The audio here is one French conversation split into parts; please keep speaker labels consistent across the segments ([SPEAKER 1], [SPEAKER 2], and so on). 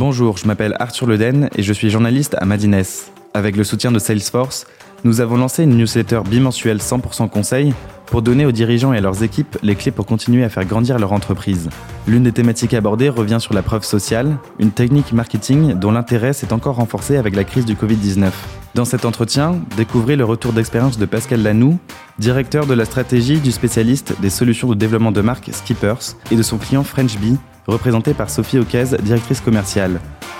[SPEAKER 1] Bonjour, je m'appelle Arthur Leden et je suis journaliste à Madines. Avec le soutien de Salesforce, nous avons lancé une newsletter bimensuelle 100% conseil pour donner aux dirigeants et à leurs équipes les clés pour continuer à faire grandir leur entreprise. L'une des thématiques abordées revient sur la preuve sociale, une technique marketing dont l'intérêt s'est encore renforcé avec la crise du Covid-19. Dans cet entretien, découvrez le retour d'expérience de Pascal Lanoux, directeur de la stratégie du spécialiste des solutions de développement de marque Skippers et de son client French Bee, représenté par Sophie Auquez, directrice commerciale.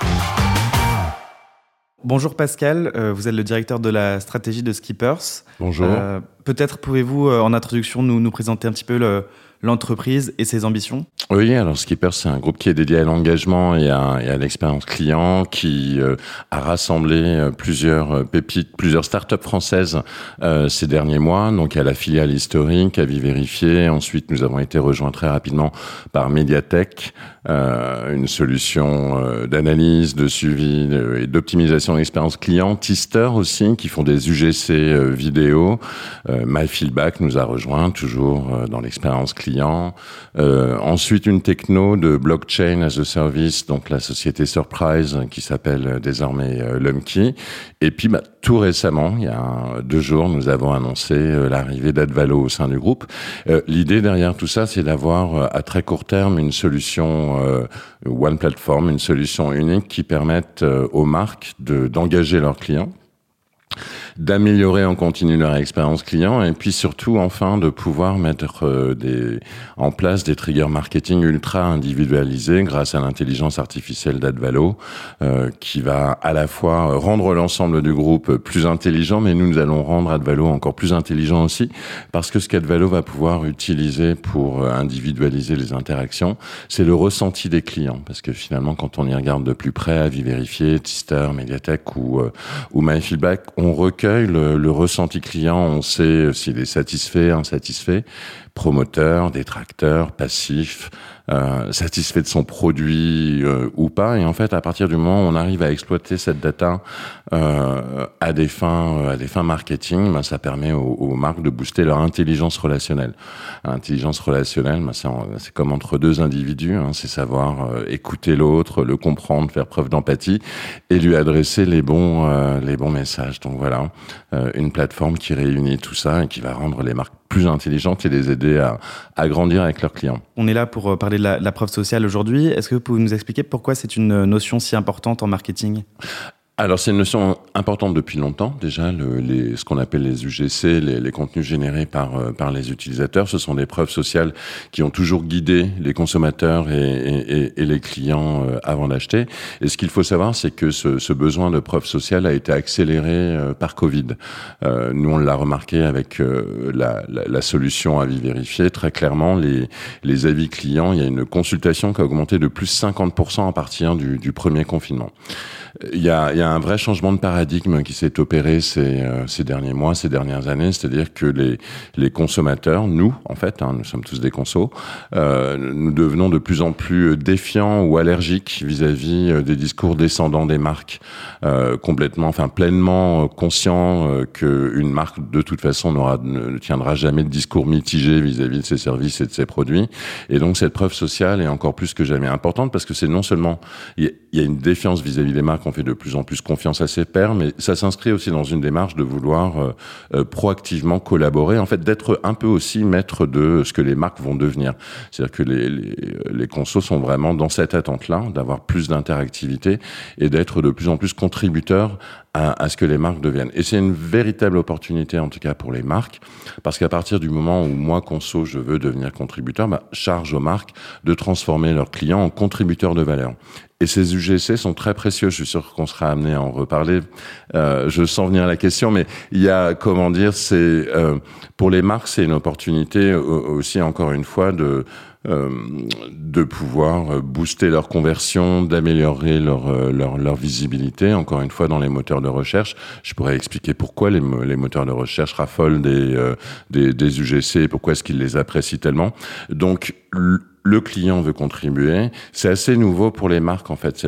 [SPEAKER 1] Bonjour Pascal, vous êtes le directeur de la stratégie de Skippers.
[SPEAKER 2] Bonjour.
[SPEAKER 1] Peut-être pouvez-vous en introduction nous présenter un petit peu l'entreprise et ses ambitions ?
[SPEAKER 2] Oui, alors Skippers, c'est un groupe qui est dédié à l'engagement et à l'expérience client, qui a rassemblé plusieurs pépites, plusieurs startups françaises ces derniers mois. Donc, il y a la filiale historique, Avis Vérifié. Ensuite, nous avons été rejoints très rapidement par Mediatek, une solution d'analyse, de suivi et d'optimisation de l'expérience client. Tister aussi, qui font des UGC vidéo. MyFeedback nous a rejoints, toujours dans l'expérience client. Ensuite, une techno de blockchain as a service, donc la société Surprise, qui s'appelle désormais Lumpkey. Et puis, tout récemment, il y a 2 jours, nous avons annoncé l'arrivée d'Advalo au sein du groupe. L'idée derrière tout ça, c'est d'avoir à très court terme une solution One Platform, une solution unique qui permette aux marques d'engager leurs clients, d'améliorer en continu leur expérience client et puis surtout enfin de pouvoir mettre en place des triggers marketing ultra individualisés grâce à l'intelligence artificielle d'Advalo qui va à la fois rendre l'ensemble du groupe plus intelligent, mais nous allons rendre Advalo encore plus intelligent aussi parce que ce qu'Advalo va pouvoir utiliser pour individualiser les interactions, c'est le ressenti des clients, parce que finalement quand on y regarde de plus près, Avis Vérifié, Tister, Mediatek ou MyFeedback, on recueille le ressenti client, on sait s'il est satisfait, insatisfait, promoteur, détracteur, passif, satisfait de son produit ou pas. Et en fait, à partir du moment où on arrive à exploiter cette data à des fins marketing, ça permet aux marques de booster leur intelligence relationnelle. L'intelligence relationnelle, c'est comme entre 2 individus, c'est savoir écouter l'autre, le comprendre, faire preuve d'empathie et lui adresser les bons messages. Donc voilà, une plateforme qui réunit tout ça et qui va rendre les marques plus intelligentes et les aider à grandir avec leurs clients.
[SPEAKER 1] On est là pour parler de la preuve sociale aujourd'hui. Est-ce que vous pouvez nous expliquer pourquoi c'est une notion si importante en marketing ?
[SPEAKER 2] Alors, c'est une notion importante depuis longtemps. Déjà, ce qu'on appelle les UGC, les contenus générés par les utilisateurs, ce sont des preuves sociales qui ont toujours guidé les consommateurs et les clients avant d'acheter. Et ce qu'il faut savoir, c'est que ce besoin de preuve sociale a été accéléré par Covid. Nous, on l'a remarqué avec la solution Avis Vérifié. Très clairement, les avis clients, il y a une consultation qui a augmenté de plus 50% à partir du premier confinement. Il y a un vrai changement de paradigme qui s'est opéré ces derniers mois, ces dernières années, c'est-à-dire que les consommateurs, nous, en fait, nous sommes tous des consos, nous devenons de plus en plus défiants ou allergiques vis-à-vis des discours descendants des marques, pleinement conscients qu'une marque, de toute façon, ne tiendra jamais de discours mitigé vis-à-vis de ses services et de ses produits. Et donc, cette preuve sociale est encore plus que jamais importante parce que c'est non seulement, il y a une défiance vis-à-vis des marques, on fait de plus en plus confiance à ses pairs, mais ça s'inscrit aussi dans une démarche de vouloir proactivement collaborer, en fait d'être un peu aussi maître de ce que les marques vont devenir. C'est-à-dire que les consos sont vraiment dans cette attente-là, d'avoir plus d'interactivité et d'être de plus en plus contributeurs à ce que les marques deviennent. Et c'est une véritable opportunité, en tout cas pour les marques, parce qu'à partir du moment où moi, conso, je veux devenir contributeur, charge aux marques de transformer leurs clients en contributeurs de valeur. Et ces UGC sont très précieux. Je suis sûr qu'on sera amené à en reparler. Je sens venir la question, mais il y a, pour les marques, c'est une opportunité aussi, encore une fois, de pouvoir booster leur conversion, d'améliorer leur visibilité, encore une fois dans les moteurs de recherche. Je pourrais expliquer pourquoi les moteurs de recherche raffolent des UGC et pourquoi est-ce qu'ils les apprécient tellement. Donc le client veut contribuer. C'est assez nouveau pour les marques, en fait,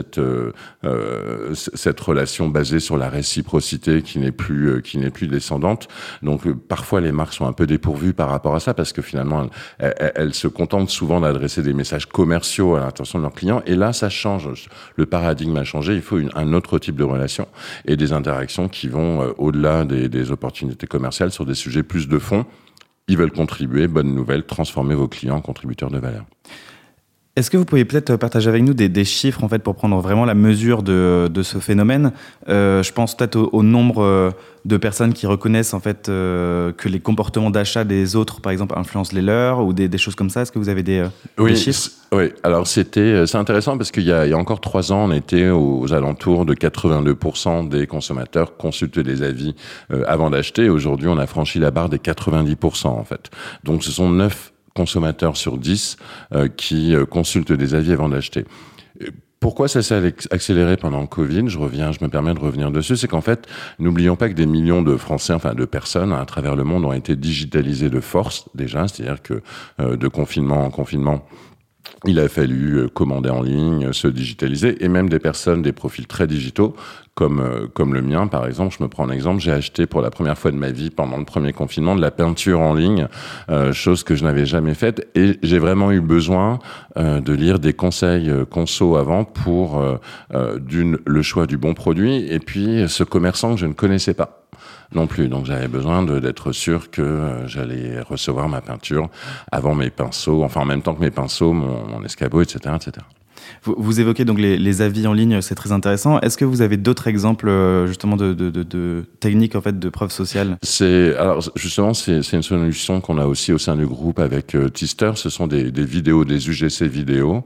[SPEAKER 2] cette relation basée sur la réciprocité qui n'est plus descendante. Donc, parfois, les marques sont un peu dépourvues par rapport à ça parce que finalement, elles se contentent souvent d'adresser des messages commerciaux à l'intention de leurs clients. Et là, ça change. Le paradigme a changé. Il faut un autre type de relation et des interactions qui vont au-delà des opportunités commerciales sur des sujets plus de fond. Ils veulent contribuer, bonne nouvelle, transformer vos clients en contributeurs de valeur.
[SPEAKER 1] Est-ce que vous pouvez peut-être partager avec nous des chiffres en fait pour prendre vraiment la mesure de ce phénomène? Je pense peut-être au nombre de personnes qui reconnaissent en fait que les comportements d'achat des autres, par exemple, influencent les leurs ou des choses comme ça. Est-ce que vous avez des chiffres?
[SPEAKER 2] Oui. Alors c'est intéressant parce qu'il y a encore 3 ans, on était aux alentours de 82% des consommateurs consultent des avis avant d'acheter. Aujourd'hui, on a franchi la barre des 90% en fait. Donc ce sont 9 consommateurs sur 10 qui consultent des avis avant d'acheter. Pourquoi ça s'est accéléré pendant le Covid? Je me permets de revenir dessus. C'est qu'en fait, n'oublions pas que des millions de Français, enfin de personnes à travers le monde ont été digitalisés de force déjà. C'est-à-dire que de confinement en confinement, il a fallu commander en ligne, se digitaliser, et même des personnes, des profils très digitaux, comme le mien, par exemple. Je me prends un exemple, j'ai acheté pour la première fois de ma vie, pendant le premier confinement, de la peinture en ligne, chose que je n'avais jamais faite, et j'ai vraiment eu besoin de lire des conseils conso avant pour, le choix du bon produit, et puis ce commerçant que je ne connaissais pas non plus. Donc j'avais besoin d'être sûr que j'allais recevoir ma peinture avant mes pinceaux, enfin en même temps que mes pinceaux, mon escabeau, etc., etc.
[SPEAKER 1] Vous évoquez donc les avis en ligne, c'est très intéressant. Est-ce que vous avez d'autres exemples justement de techniques en fait de preuve sociale?
[SPEAKER 2] Alors justement, c'est une solution qu'on a aussi au sein du groupe avec Tister. Ce sont des vidéos, des UGC vidéos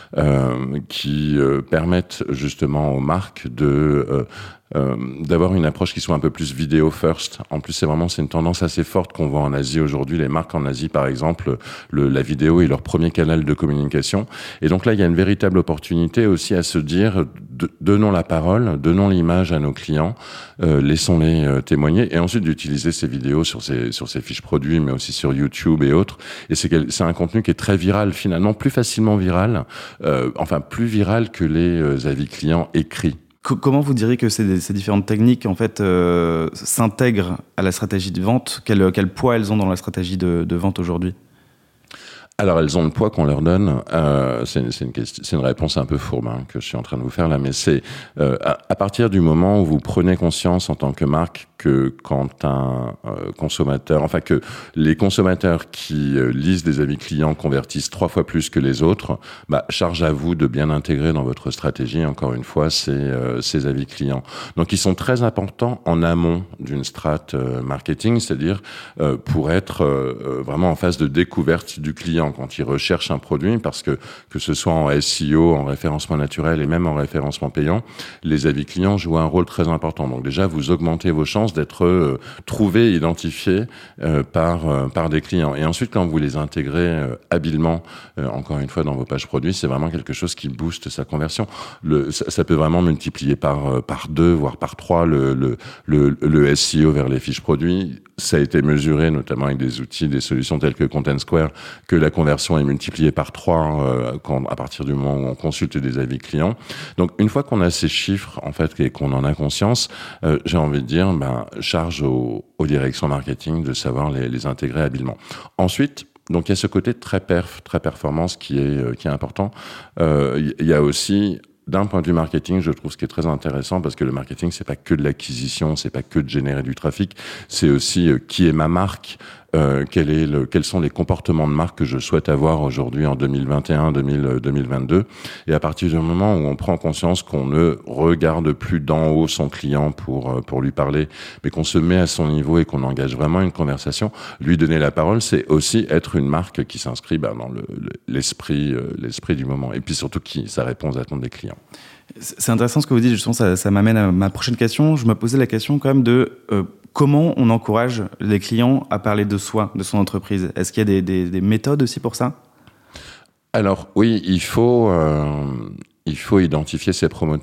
[SPEAKER 2] qui permettent justement aux marques d'avoir une approche qui soit un peu plus vidéo first. En plus, c'est une tendance assez forte qu'on voit en Asie aujourd'hui. Les marques en Asie, par exemple, la vidéo est leur premier canal de communication. Et donc là, il y a une véritable opportunité aussi à se dire, donnons la parole, donnons l'image à nos clients, laissons-les témoigner, et ensuite d'utiliser ces vidéos sur ces fiches produits, mais aussi sur YouTube et autres. Et c'est un contenu qui est très viral, finalement, plus facilement viral, plus viral que les avis clients écrits.
[SPEAKER 1] Comment vous diriez que ces différentes techniques en fait s'intègrent à la stratégie de vente? Quel poids elles ont dans la stratégie de vente aujourd'hui?
[SPEAKER 2] Alors, elles ont le poids qu'on leur donne. C'est une réponse un peu fourbe que je suis en train de vous faire là, mais c'est à partir du moment où vous prenez conscience en tant que marque que quand un consommateur, que les consommateurs qui lisent des avis clients convertissent 3 fois plus que les autres, charge à vous de bien intégrer dans votre stratégie, encore une fois, ces avis clients. Donc, ils sont très importants en amont d'une strate marketing, c'est-à-dire pour être vraiment en phase de découverte du client quand il recherche un produit, parce que ce soit en SEO, en référencement naturel et même en référencement payant, les avis clients jouent un rôle très important. Donc déjà, vous augmentez vos chances d'être trouvés, identifiés par des clients. Et ensuite, quand vous les intégrez habilement, encore une fois, dans vos pages produits, c'est vraiment quelque chose qui booste sa conversion. Ça peut vraiment multiplier par 2, voire par 3 le SEO vers les fiches produits. Ça a été mesuré, notamment avec des outils, des solutions telles que Content Square, que la conversion est multipliée par 3 à partir du moment où on consulte des avis clients. Donc, une fois qu'on a ces chiffres, en fait, et qu'on en a conscience, j'ai envie de dire, charge aux directions marketing de savoir les intégrer habilement. Ensuite, donc, il y a ce côté très performance qui est important. Il y a aussi, d'un point de vue marketing, je trouve ce qui est très intéressant, parce que le marketing, c'est pas que de l'acquisition, c'est pas que de générer du trafic, c'est aussi qui est ma marque, quels sont les comportements de marque que je souhaite avoir aujourd'hui en 2021-2022. Et à partir du moment où on prend conscience qu'on ne regarde plus d'en haut son client pour lui parler, mais qu'on se met à son niveau et qu'on engage vraiment une conversation, lui donner la parole, c'est aussi être une marque qui s'inscrit dans l'esprit du moment. Et puis surtout ça répond aux attentes des clients.
[SPEAKER 1] C'est intéressant ce que vous dites, justement, ça m'amène à ma prochaine question. Je me posais la question quand même de comment on encourage les clients à parler de soi, de son entreprise. Est-ce qu'il y a des méthodes aussi pour ça?
[SPEAKER 2] Alors oui, il faut identifier ses promoteurs.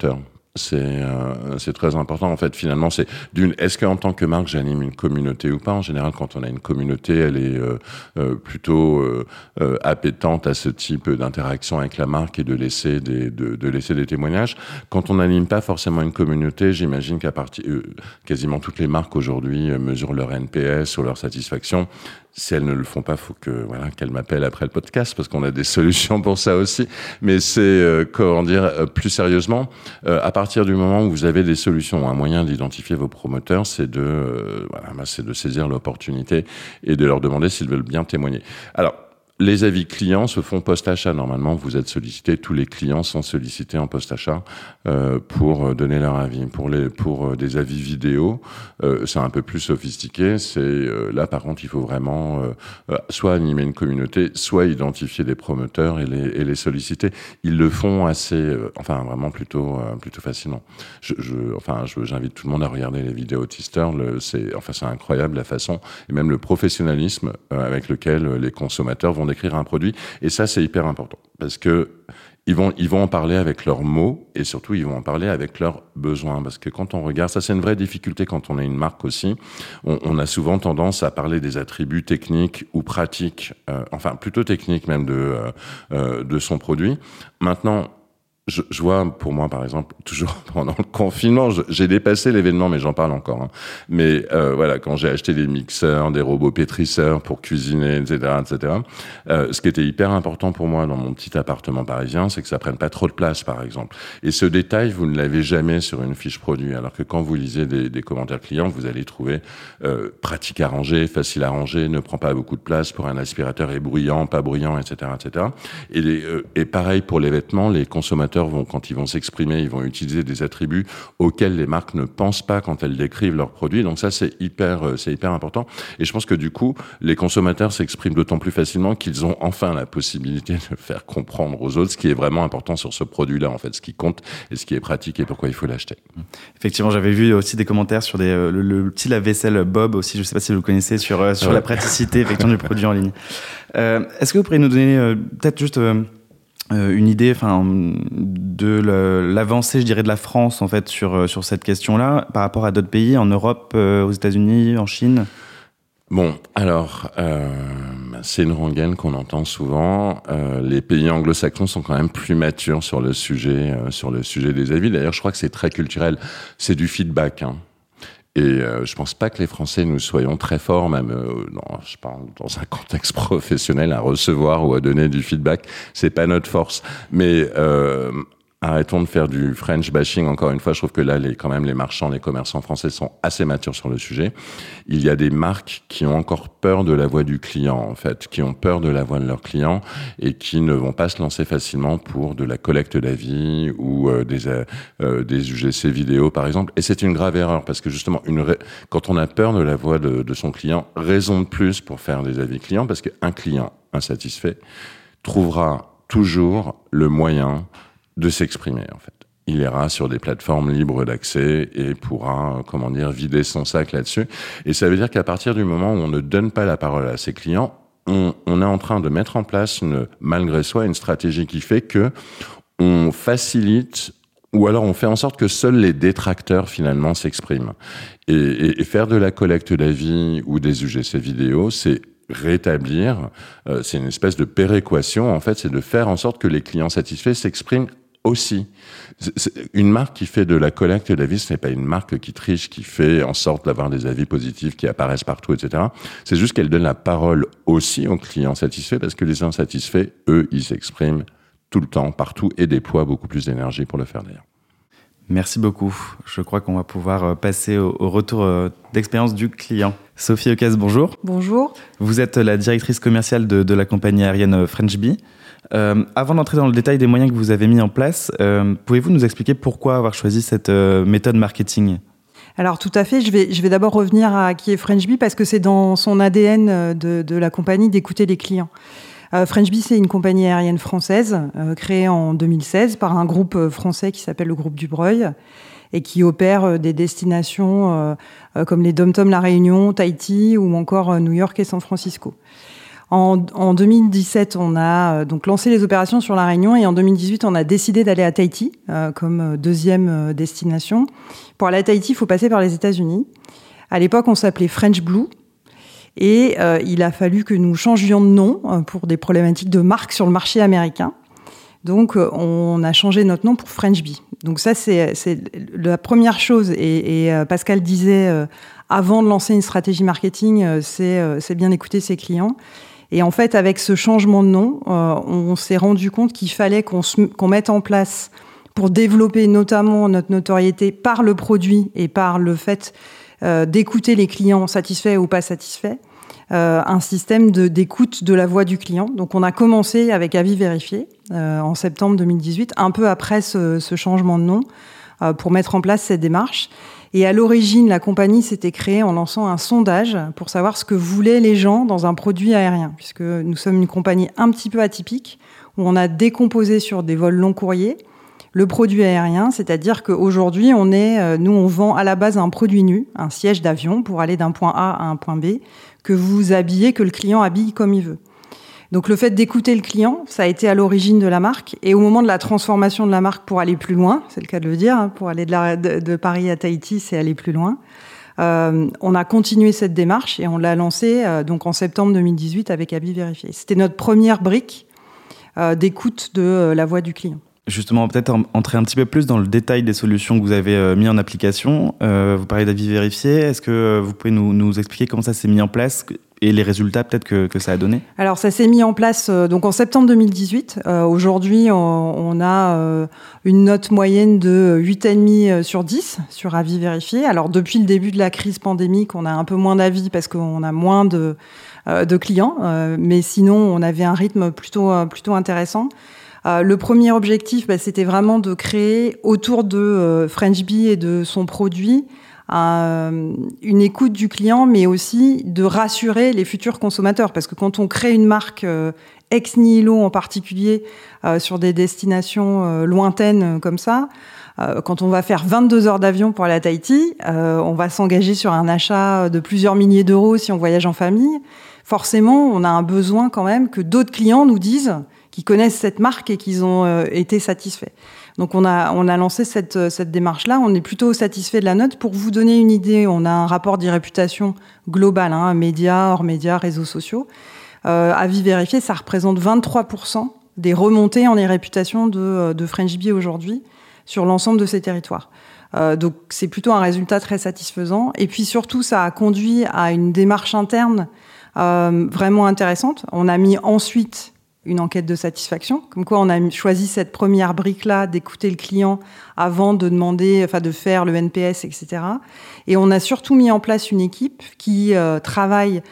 [SPEAKER 2] C'est très important en fait. Finalement, c'est est-ce qu'en tant que marque j'anime une communauté ou pas? En général, quand on a une communauté, elle est plutôt appétente à ce type d'interaction avec la marque et de laisser des témoignages. Quand on n'anime pas forcément une communauté, j'imagine qu'à partir quasiment toutes les marques aujourd'hui mesurent leur NPS ou leur satisfaction. Si elles ne le font pas, faut qu'elles m'appellent après le podcast parce qu'on a des solutions pour ça aussi. Mais c'est plus sérieusement, à partir du moment où vous avez des solutions, un moyen d'identifier vos promoteurs, c'est de saisir l'opportunité et de leur demander s'ils veulent bien témoigner. Alors, les avis clients se font post-achat. Normalement, vous êtes sollicité. Tous les clients sont sollicités en post-achat pour donner leur avis. Pour des avis vidéo, c'est un peu plus sophistiqué. Là, par contre, il faut vraiment soit animer une communauté, soit identifier des promoteurs et les solliciter. Ils le font vraiment plutôt facilement. J'invite tout le monde à regarder les vidéos Teaster. C'est incroyable la façon et même le professionnalisme avec lequel les consommateurs vont décrire un produit. Et ça, c'est hyper important parce que ils vont en parler avec leurs mots et surtout, ils vont en parler avec leurs besoins. Parce que quand on regarde, ça, c'est une vraie difficulté quand on est une marque aussi. On a souvent tendance à parler des attributs techniques ou pratiques, plutôt techniques même de son produit. Maintenant, je vois, pour moi, par exemple, toujours pendant le confinement, j'ai dépassé l'événement, mais j'en parle encore. Mais quand j'ai acheté des mixeurs, des robots pétrisseurs pour cuisiner, etc., ce qui était hyper important pour moi dans mon petit appartement parisien, c'est que ça prenne pas trop de place, par exemple. Et ce détail, vous ne l'avez jamais sur une fiche produit, alors que quand vous lisez des commentaires clients, vous allez trouver pratique à ranger, facile à ranger, ne prend pas beaucoup de place pour un aspirateur, est bruyant, pas bruyant, etc., etc. Et pareil pour les vêtements, les consommateurs quand ils vont s'exprimer, ils vont utiliser des attributs auxquels les marques ne pensent pas quand elles décrivent leurs produits. Donc ça, c'est hyper important. Et je pense que du coup, les consommateurs s'expriment d'autant plus facilement qu'ils ont enfin la possibilité de faire comprendre aux autres ce qui est vraiment important sur ce produit-là, en fait, ce qui compte et ce qui est pratique et pourquoi il faut l'acheter.
[SPEAKER 1] Effectivement, j'avais vu aussi des commentaires sur le petit lave-vaisselle Bob aussi. Je ne sais pas si vous le connaissez sur la praticité effectivement du produit en ligne. Est-ce que vous pourriez nous donner peut-être juste une idée, de l'avancée, je dirais, de la France en fait sur cette question-là par rapport à d'autres pays, en Europe, aux États-Unis, en Chine?
[SPEAKER 2] Bon, alors, c'est une rengaine qu'on entend souvent. Les pays anglo-saxons sont quand même plus matures sur le sujet des avis. D'ailleurs, je crois que c'est très culturel. C'est du feedback, hein. Et je pense pas que les Français nous soyons très forts, même je parle dans un contexte professionnel, à recevoir ou à donner du feedback. C'est pas notre force. Mais arrêtons de faire du French bashing. Encore une fois, je trouve que là, quand même, les marchands, les commerçants français sont assez matures sur le sujet. Il y a des marques qui ont encore peur de la voix du client, en fait, qui ont peur de la voix de leurs clients et qui ne vont pas se lancer facilement pour de la collecte d'avis ou des UGC vidéo, par exemple. Et c'est une grave erreur parce que justement, quand on a peur de la voix de son client, raison de plus pour faire des avis clients, parce qu'un client insatisfait trouvera toujours le moyen de s'exprimer, en fait. Il ira sur des plateformes libres d'accès et pourra, vider son sac là-dessus. Et ça veut dire qu'à partir du moment où on ne donne pas la parole à ses clients, on est en train de mettre en place, malgré soi, une stratégie qui fait que on facilite ou alors on fait en sorte que seuls les détracteurs, finalement, s'expriment. Et faire de la collecte d'avis ou des UGC vidéo, c'est rétablir, c'est une espèce de péréquation, en fait, c'est de faire en sorte que les clients satisfaits s'expriment aussi. Une marque qui fait de la collecte d'avis, ce n'est pas une marque qui triche, qui fait en sorte d'avoir des avis positifs qui apparaissent partout, etc. C'est juste qu'elle donne la parole aussi aux clients satisfaits, parce que les insatisfaits, eux, ils s'expriment tout le temps, partout, et déploient beaucoup plus d'énergie pour le faire d'ailleurs.
[SPEAKER 1] Merci beaucoup. Je crois qu'on va pouvoir passer au retour d'expérience du client. Sophie Eucas, bonjour.
[SPEAKER 3] Bonjour.
[SPEAKER 1] Vous êtes la directrice commerciale de la compagnie aérienne French Bee. Avant d'entrer dans le détail des moyens que vous avez mis en place, pouvez-vous nous expliquer pourquoi avoir choisi cette méthode marketing ?
[SPEAKER 3] Alors tout à fait, je vais d'abord revenir à qui est French Bee parce que c'est dans son ADN de la compagnie d'écouter les clients. French Bee, c'est une compagnie aérienne française créée en 2016 par un groupe français qui s'appelle le groupe Dubreuil et qui opère des destinations comme les Dom-Tom La Réunion, Tahiti ou encore New York et San Francisco. En 2017, on a donc lancé les opérations sur La Réunion et en 2018, on a décidé d'aller à Tahiti comme deuxième destination. Pour aller à Tahiti, il faut passer par les États-Unis. À l'époque, on s'appelait French Blue et il a fallu que nous changions de nom pour des problématiques de marque sur le marché américain. Donc, on a changé notre nom pour French Bee. Donc ça, c'est la première chose. Et Pascal disait, avant de lancer une stratégie marketing, c'est bien écouter ses clients. Et en fait, avec ce changement de nom, on s'est rendu compte qu'il fallait qu'on mette en place, pour développer notamment notre notoriété par le produit et par le fait d'écouter les clients satisfaits ou pas satisfaits, un système d'écoute de la voix du client. Donc on a commencé avec Avis Vérifié en septembre 2018, un peu après ce changement de nom, pour mettre en place cette démarche. Et à l'origine, la compagnie s'était créée en lançant un sondage pour savoir ce que voulaient les gens dans un produit aérien, puisque nous sommes une compagnie un petit peu atypique, où on a décomposé sur des vols long courriers le produit aérien, c'est-à-dire qu'aujourd'hui, nous, on vend à la base un produit nu, un siège d'avion pour aller d'un point A à un point B, que vous habillez, que le client habille comme il veut. Donc le fait d'écouter le client, ça a été à l'origine de la marque. Et au moment de la transformation de la marque pour aller plus loin, c'est le cas de le dire, pour aller de Paris à Tahiti, c'est aller plus loin, on a continué cette démarche et on l'a lancée donc en septembre 2018 avec Avis Vérifié. C'était notre première brique d'écoute de la voix du client.
[SPEAKER 1] Justement, peut-être entrer un petit peu plus dans le détail des solutions que vous avez mis en application. Vous parlez d'Avis Vérifié. Est-ce que vous pouvez nous expliquer comment ça s'est mis en place et les résultats peut-être que ça a donné? Alors,
[SPEAKER 3] ça s'est mis en place donc en septembre 2018. Aujourd'hui, on a une note moyenne de 8,5 sur 10 sur Avis Vérifié. Alors, depuis le début de la crise pandémique, on a un peu moins d'avis parce qu'on a moins de clients. Mais sinon, on avait un rythme plutôt intéressant. Le premier objectif, c'était vraiment de créer autour de French Bee et de son produit une écoute du client, mais aussi de rassurer les futurs consommateurs. Parce que quand on crée une marque ex nihilo en particulier sur des destinations lointaines comme ça, quand on va faire 22 heures d'avion pour aller à Tahiti, on va s'engager sur un achat de plusieurs milliers d'euros si on voyage en famille. Forcément, on a un besoin quand même que d'autres clients nous disent qu'ils connaissent cette marque et qu'ils ont été satisfaits. Donc on a lancé cette démarche-là. On est plutôt satisfait de la note. Pour vous donner une idée, on a un rapport d'irréputation global, médias, hors médias, réseaux sociaux. Avis Vérifié, ça représente 23% des remontées en irréputation de French Bee aujourd'hui sur l'ensemble de ces territoires. Donc c'est plutôt un résultat très satisfaisant. Et puis surtout, ça a conduit à une démarche interne vraiment intéressante. On a mis ensuite une enquête de satisfaction, comme quoi on a choisi cette première brique-là d'écouter le client avant de demander, de faire le NPS, etc. Et on a surtout mis en place une équipe qui travaille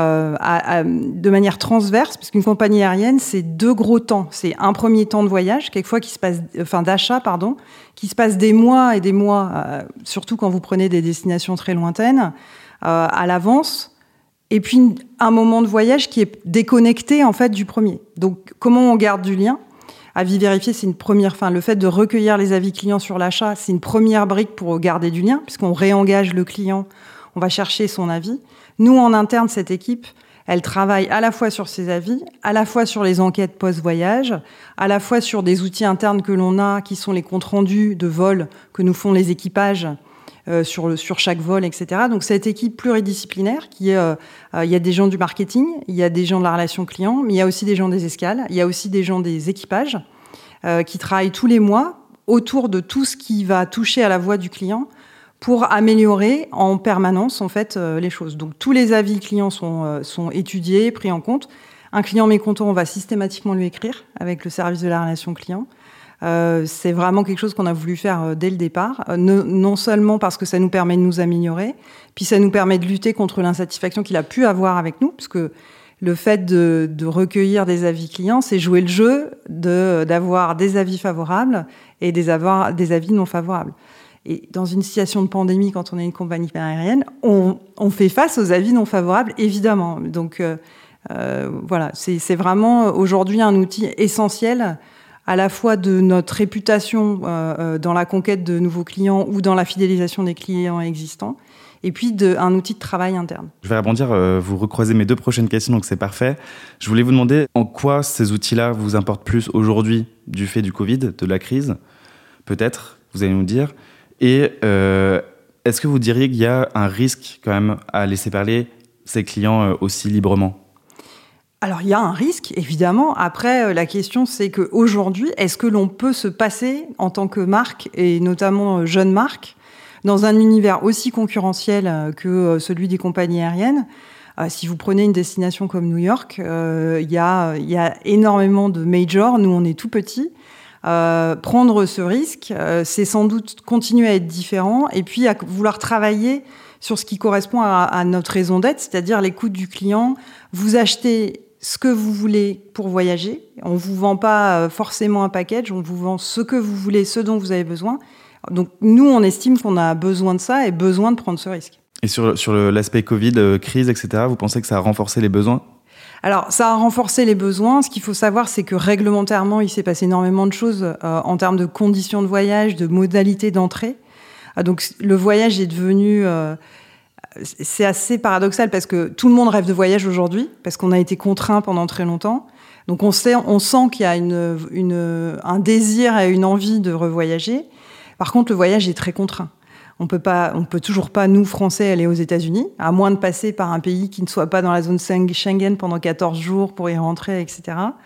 [SPEAKER 3] de manière transverse, parce qu'une compagnie aérienne, c'est 2 gros temps. C'est un premier temps de voyage, quelquefois d'achat, qui se passe des mois et des mois, surtout quand vous prenez des destinations très lointaines, à l'avance. Et puis, un moment de voyage qui est déconnecté, en fait, du premier. Donc, comment on garde du lien? Avis Vérifié, c'est une première, le fait de recueillir les avis clients sur l'achat, c'est une première brique pour garder du lien, puisqu'on réengage le client, on va chercher son avis. Nous, en interne, cette équipe, elle travaille à la fois sur ses avis, à la fois sur les enquêtes post-voyage, à la fois sur des outils internes que l'on a, qui sont les comptes rendus de vol que nous font les équipages, sur chaque vol, etc. Donc cette équipe pluridisciplinaire, il y a des gens du marketing, il y a des gens de la relation client, mais il y a aussi des gens des escales, il y a aussi des gens des équipages qui travaillent tous les mois autour de tout ce qui va toucher à la voix du client pour améliorer en permanence en fait les choses. Donc tous les avis clients sont étudiés, pris en compte. Un client mécontent, on va systématiquement lui écrire avec le service de la relation client. C'est vraiment quelque chose qu'on a voulu faire dès le départ, non seulement parce que ça nous permet de nous améliorer, puis ça nous permet de lutter contre l'insatisfaction qu'il a pu avoir avec nous, parce que le fait de recueillir des avis clients, c'est jouer le jeu d'avoir des avis favorables et des avis non favorables. Et dans une situation de pandémie, quand on est une compagnie aérienne, on fait face aux avis non favorables, évidemment. Donc voilà, c'est vraiment aujourd'hui un outil essentiel à la fois de notre réputation dans la conquête de nouveaux clients ou dans la fidélisation des clients existants, et puis un outil de travail interne.
[SPEAKER 1] Je vais rebondir, vous recroisez mes 2 prochaines questions, donc c'est parfait. Je voulais vous demander en quoi ces outils-là vous importent plus aujourd'hui du fait du Covid, de la crise, peut-être, vous allez nous dire. Et est-ce que vous diriez qu'il y a un risque quand même à laisser parler ses clients aussi librement ?
[SPEAKER 3] Alors, il y a un risque, évidemment. Après, la question, c'est qu'aujourd'hui, est-ce que l'on peut se passer, en tant que marque, et notamment jeune marque, dans un univers aussi concurrentiel que celui des compagnies aériennes ? Si vous prenez une destination comme New York, il y a énormément de majors. Nous, on est tout petits. Prendre ce risque, c'est sans doute continuer à être différent et puis à vouloir travailler sur ce qui correspond à notre raison d'être, c'est-à-dire l'écoute du client. Vous achetez ce que vous voulez pour voyager. On ne vous vend pas forcément un package, on vous vend ce que vous voulez, ce dont vous avez besoin. Donc nous, on estime qu'on a besoin de ça et besoin de prendre ce risque.
[SPEAKER 1] Et sur l'aspect Covid, crise, etc., vous pensez que ça a renforcé les besoins ?
[SPEAKER 3] Alors, ça a renforcé les besoins. Ce qu'il faut savoir, c'est que réglementairement, il s'est passé énormément de choses en termes de conditions de voyage, de modalités d'entrée. Donc, le voyage est devenu... c'est assez paradoxal parce que tout le monde rêve de voyage aujourd'hui, parce qu'on a été contraint pendant très longtemps. Donc, on sent qu'il y a un désir et une envie de revoyager. Par contre, le voyage est très contraint. On peut toujours pas, nous, Français, aller aux États-Unis, à moins de passer par un pays qui ne soit pas dans la zone Schengen pendant 14 jours pour y rentrer, etc.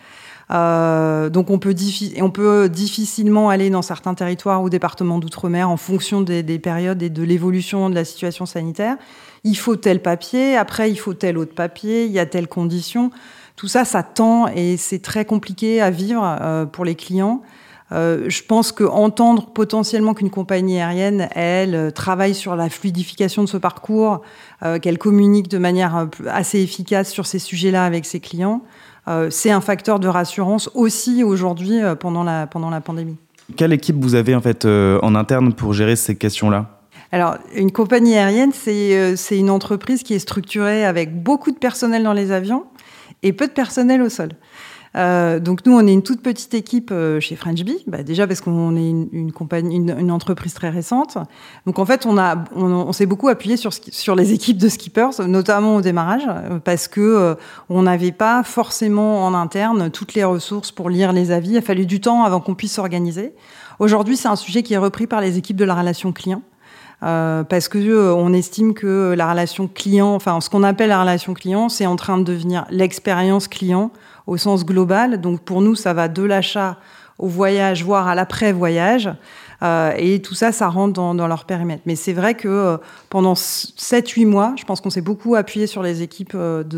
[SPEAKER 3] Donc, on peut difficilement aller dans certains territoires ou départements d'outre-mer en fonction des périodes et de l'évolution de la situation sanitaire. Il faut tel papier, après, il faut tel autre papier, il y a telle condition. Tout ça, ça tend et c'est très compliqué à vivre pour les clients. Je pense qu'entendre potentiellement qu'une compagnie aérienne, elle, travaille sur la fluidification de ce parcours, qu'elle communique de manière assez efficace sur ces sujets-là avec ses clients, c'est un facteur de rassurance aussi aujourd'hui pendant la pandémie.
[SPEAKER 1] Quelle équipe vous avez en fait en interne pour gérer ces questions-là ?
[SPEAKER 3] Alors, une compagnie aérienne, c'est une entreprise qui est structurée avec beaucoup de personnel dans les avions et peu de personnel au sol. Donc nous, on est une toute petite équipe chez French Bee, déjà parce qu'on est une entreprise très récente. Donc en fait, on s'est beaucoup appuyé sur les équipes de skippers, notamment au démarrage, parce que on n'avait pas forcément en interne toutes les ressources pour lire les avis. Il a fallu du temps avant qu'on puisse s'organiser. Aujourd'hui, c'est un sujet qui est repris par les équipes de la relation client. Parce que on estime que la relation client, enfin ce qu'on appelle la relation client, c'est en train de devenir l'expérience client au sens global. Donc pour nous, ça va de l'achat au voyage, voire à l'après-voyage. Et tout ça, ça rentre dans leur périmètre. Mais c'est vrai que pendant 7-8 mois, je pense qu'on s'est beaucoup appuyé sur les équipes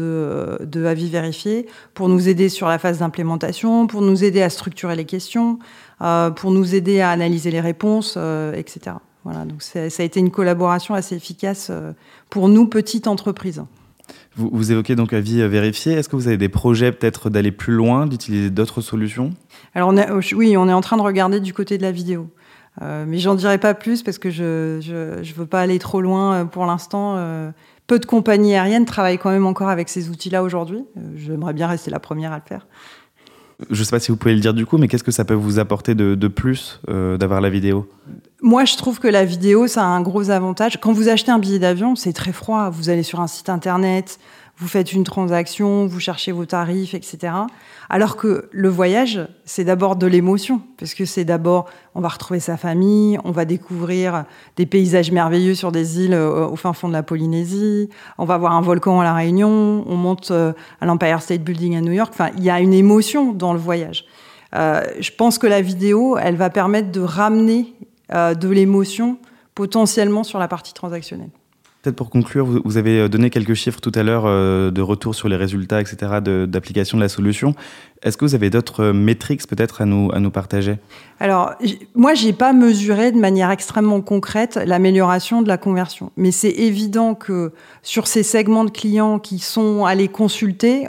[SPEAKER 3] de Avis Vérifié pour nous aider sur la phase d'implémentation, pour nous aider à structurer les questions, pour nous aider à analyser les réponses, etc. Voilà, donc ça a été une collaboration assez efficace pour nous, petites entreprises.
[SPEAKER 1] Vous évoquez donc Avis Vérifié. Est-ce que vous avez des projets peut-être d'aller plus loin, d'utiliser d'autres solutions ?
[SPEAKER 3] Alors oui, on est en train de regarder du côté de la vidéo. Mais j'en dirai pas plus parce que je veux pas aller trop loin pour l'instant. Peu de compagnies aériennes travaillent quand même encore avec ces outils-là aujourd'hui. J'aimerais bien rester la première à le faire.
[SPEAKER 1] Je sais pas si vous pouvez le dire du coup, mais qu'est-ce que ça peut vous apporter de plus d'avoir la vidéo ?
[SPEAKER 3] Moi, je trouve que la vidéo, ça a un gros avantage. Quand vous achetez un billet d'avion, c'est très froid. Vous allez sur un site internet, vous faites une transaction, vous cherchez vos tarifs, etc. Alors que le voyage, c'est d'abord de l'émotion. Parce que c'est d'abord, on va retrouver sa famille, on va découvrir des paysages merveilleux sur des îles au fin fond de la Polynésie, on va voir un volcan à La Réunion, on monte à l'Empire State Building à New York. Enfin, il y a une émotion dans le voyage. Je pense que la vidéo, elle va permettre de ramener de l'émotion potentiellement sur la partie transactionnelle.
[SPEAKER 1] Peut-être pour conclure, vous avez donné quelques chiffres tout à l'heure de retour sur les résultats, etc., d'application de la solution. Est-ce que vous avez d'autres métriques peut-être à nous partager ?
[SPEAKER 3] Alors, moi, j'ai pas mesuré de manière extrêmement concrète l'amélioration de la conversion. Mais c'est évident que sur ces segments de clients qui sont allés consulter,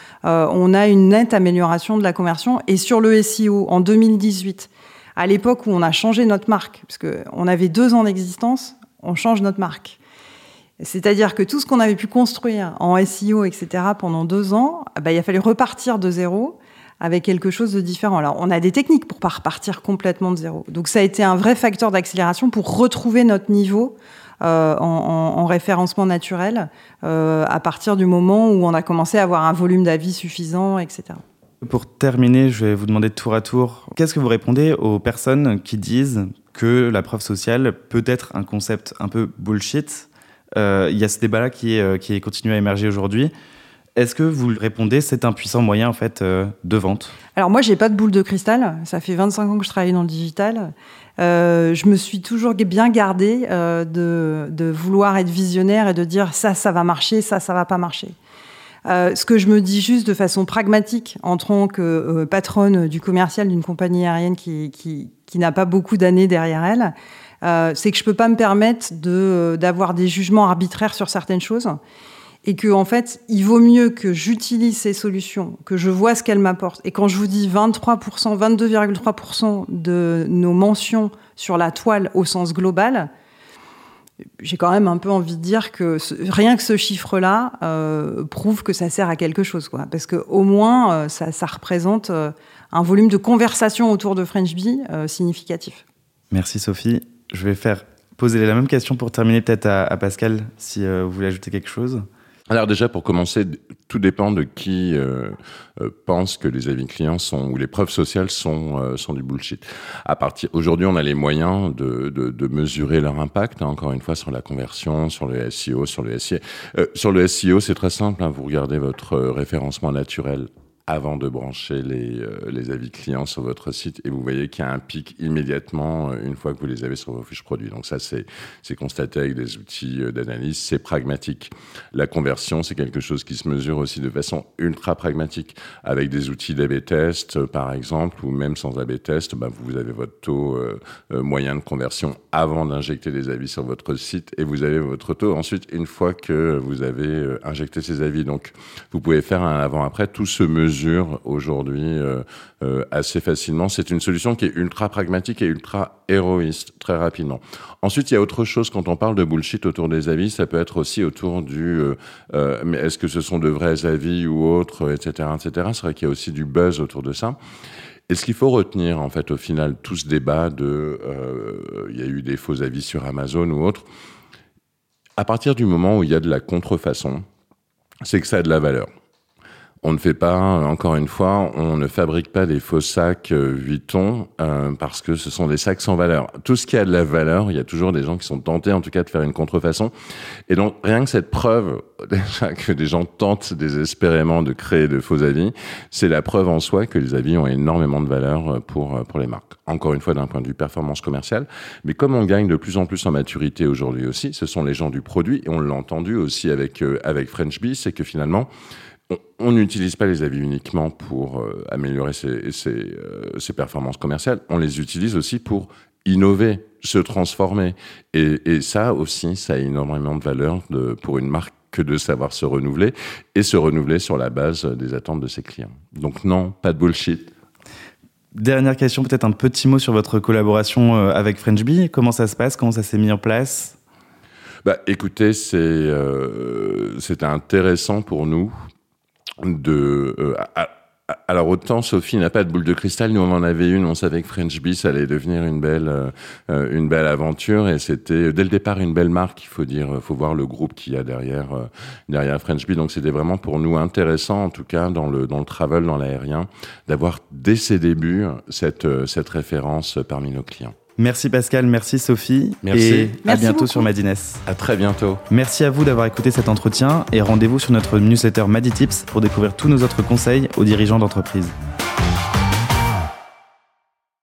[SPEAKER 3] on a une nette amélioration de la conversion. Et sur le SEO, en 2018, à l'époque où on a changé notre marque, parce qu'on avait 2 ans d'existence, on change notre marque. C'est-à-dire que tout ce qu'on avait pu construire en SEO, etc., pendant 2 ans, il a fallu repartir de zéro avec quelque chose de différent. Alors, on a des techniques pour pas repartir complètement de zéro. Donc, ça a été un vrai facteur d'accélération pour retrouver notre niveau en référencement naturel à partir du moment où on a commencé à avoir un volume d'avis suffisant, etc.
[SPEAKER 1] Pour terminer, je vais vous demander tour à tour, qu'est-ce que vous répondez aux personnes qui disent que la preuve sociale peut être un concept un peu bullshit ? Il y a ce débat-là qui continue à émerger aujourd'hui. Est-ce que vous répondez, c'est un puissant moyen en fait de vente ?
[SPEAKER 3] Alors moi, j'ai pas de boule de cristal. Ça fait 25 ans que je travaille dans le digital. Je me suis toujours bien gardée de vouloir être visionnaire et de dire ça va marcher, ça va pas marcher. Ce que je me dis juste de façon pragmatique en tant que patronne du commercial d'une compagnie aérienne qui n'a pas beaucoup d'années derrière elle, c'est que je peux pas me permettre d'avoir des jugements arbitraires sur certaines choses. Et que, en fait, il vaut mieux que j'utilise ces solutions, que je vois ce qu'elles m'apportent. Et quand je vous dis 22,3% de nos mentions sur la toile au sens global, j'ai quand même un peu envie de dire que rien que ce chiffre-là prouve que ça sert à quelque chose, quoi. Parce qu'au moins, ça représente un volume de conversation autour de French Bee significatif.
[SPEAKER 1] Merci Sophie. Je vais poser la même question pour terminer peut-être à Pascal, si vous voulez ajouter quelque chose.
[SPEAKER 2] Alors déjà, pour commencer, tout dépend de qui pense que les avis clients ou les preuves sociales sont du bullshit. Aujourd'hui, on a les moyens de mesurer leur impact, encore une fois, sur la conversion, sur le SEO, sur le SIA. Sur le SEO, c'est très simple, vous regardez votre référencement naturel avant de brancher les avis clients sur votre site et vous voyez qu'il y a un pic immédiatement une fois que vous les avez sur vos fiches produits. Donc ça, c'est constaté avec des outils d'analyse, c'est pragmatique. La conversion, c'est quelque chose qui se mesure aussi de façon ultra pragmatique avec des outils d'A/B test, par exemple, ou même sans A/B test, vous avez votre taux moyen de conversion avant d'injecter des avis sur votre site et vous avez votre taux ensuite une fois que vous avez injecté ces avis. Donc, vous pouvez faire un avant-après, tout se mesure aujourd'hui assez facilement. C'est une solution qui est ultra pragmatique et ultra héroïste, très rapidement. Ensuite, il y a autre chose quand on parle de bullshit autour des avis, ça peut être aussi autour mais est-ce que ce sont de vrais avis ou autres, etc., etc. C'est vrai qu'il y a aussi du buzz autour de ça. Et ce qu'il faut retenir, en fait, au final, tout ce débat il y a eu des faux avis sur Amazon ou autre, à partir du moment où il y a de la contrefaçon, c'est que ça a de la valeur. On ne fait pas, encore une fois, on ne fabrique pas des faux sacs Vuitton parce que ce sont des sacs sans valeur. Tout ce qui a de la valeur, il y a toujours des gens qui sont tentés, en tout cas, de faire une contrefaçon. Et donc, rien que cette preuve, déjà, que des gens tentent désespérément de créer de faux avis, c'est la preuve en soi que les avis ont énormément de valeur pour les marques. Encore une fois, d'un point de vue performance commerciale. Mais comme on gagne de plus en plus en maturité aujourd'hui aussi, ce sont les gens du produit, et on l'a entendu aussi avec French Bee, c'est que finalement, on n'utilise pas les avis uniquement pour améliorer ses performances commerciales, on les utilise aussi pour innover, se transformer. Et ça aussi, ça a énormément de valeur pour une marque que de savoir se renouveler, et se renouveler sur la base des attentes de ses clients. Donc non, pas de bullshit.
[SPEAKER 1] Dernière question, peut-être un petit mot sur votre collaboration avec French Bee. Comment ça se passe ? Comment ça s'est mis en place ?
[SPEAKER 2] Écoutez, c'était intéressant pour nous alors autant Sophie n'a pas de boule de cristal, nous on en avait une, on savait que French Bee ça allait devenir une belle aventure, et c'était dès le départ une belle marque, faut voir le groupe qu'il y a derrière French Bee. Donc c'était vraiment pour nous intéressant, en tout cas dans le travel, dans l'aérien, d'avoir dès ses débuts cette référence parmi nos clients.
[SPEAKER 1] Merci Pascal, merci Sophie.
[SPEAKER 2] Merci.
[SPEAKER 1] Et à bientôt
[SPEAKER 3] beaucoup.
[SPEAKER 1] sur Madines.
[SPEAKER 2] À très bientôt.
[SPEAKER 1] Merci à vous d'avoir écouté cet entretien et rendez-vous sur notre newsletter Maditips pour découvrir tous nos autres conseils aux dirigeants d'entreprise.